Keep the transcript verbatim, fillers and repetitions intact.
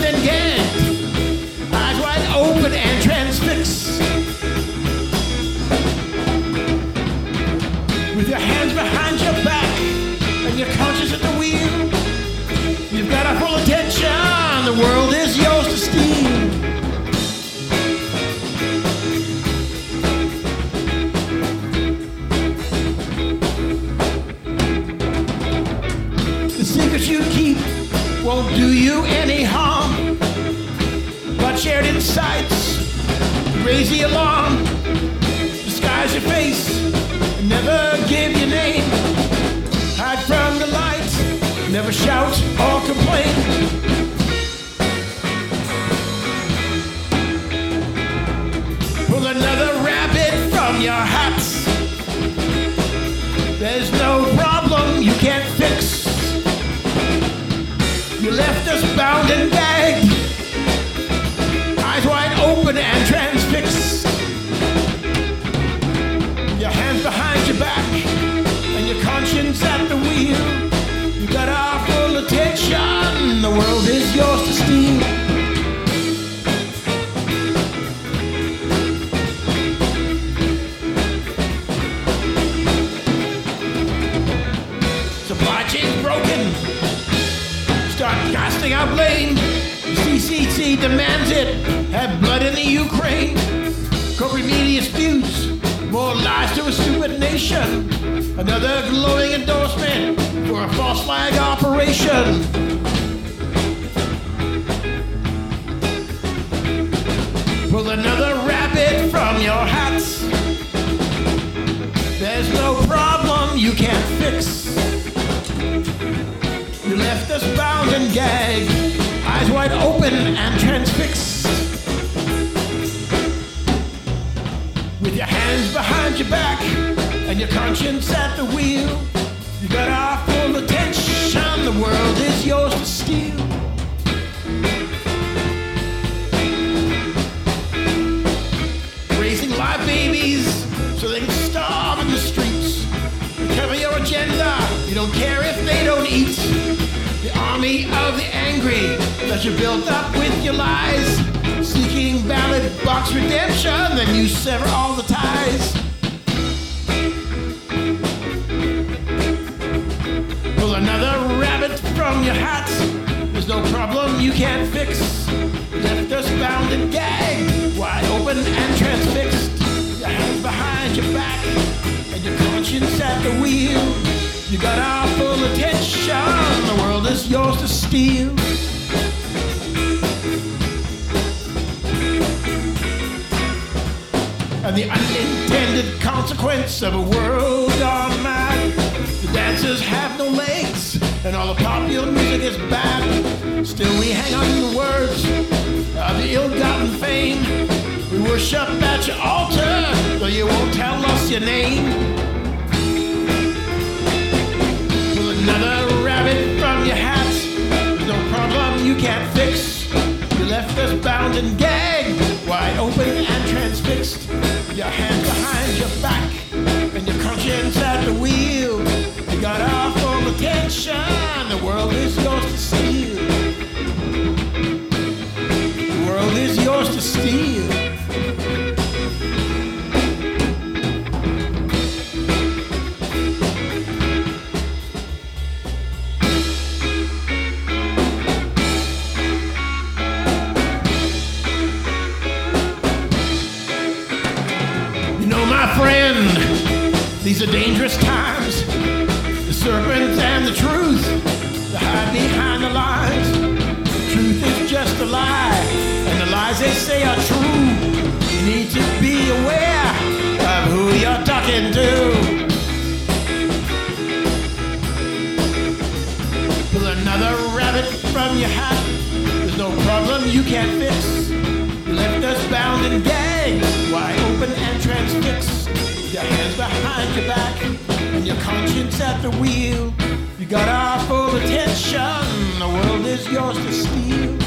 and gagged, eyes wide open and transfixed. With your hands behind your back and your conscience at the wheel, you've got our full attention, the world is yours to steal. The secrets you keep won't do you any harm, but shared insights raise the alarm. Disguise your face, never give your name. Hide from the light, never shout or complain. Pull another rabbit from your hat. There's no problem you can't fix. You left us bound and gagged, eyes wide open and transfixed. Your hands behind your back and your conscience at the wheel. You got our full attention, the world is yours to steal. Supply chain's broken, start casting out blame. C C C demands it, have blood in the Ukraine. Corporate media spews more lies to a stupid nation. Another glowing endorsement for a false flag operation. Pull another rabbit from your hat. There's no problem you can't fix. You left us bound and gagged, eyes wide open and transfixed. With your hands behind your back and your conscience at the wheel, you got our full attention, the world is yours to steal. Raising live babies so they can starve in the streets. You cover your agenda, you don't care if they don't eat. The army of the angry that you built up with your lies, seeking ballot box redemption, then you sever all the ties. Pull another rabbit from your hat. There's no problem you can't fix. Left us bound and gagged, wide open and transfixed. Your hands behind your back and your conscience at the wheel. You got our full attention, the world is yours to steal. And the unintended consequence of a world gone mad. The dancers have no legs, and all the popular music is bad. Still we hang on the words of the ill-gotten fame. We worship at your altar, though you won't tell us your name. Pull another rabbit from your hat. There's no problem you can't fix. You left us bound and gagged, wide open and transfixed. Your hands behind your back and your conscience at the wheel. You got our full attention, the world is yours to steal. The world is yours to steal. Friend, these are dangerous times. The serpent and the truth, they hide behind the lies. The truth is just a lie, and the lies they say are true. You need to be aware of who you're talking to. Pull another rabbit from your hat. There's no problem you can't fix. You left us bound and gagged, wide open and transfixed. Your hands behind your back and your conscience at the wheel. You got our full attention, the world is yours to steal.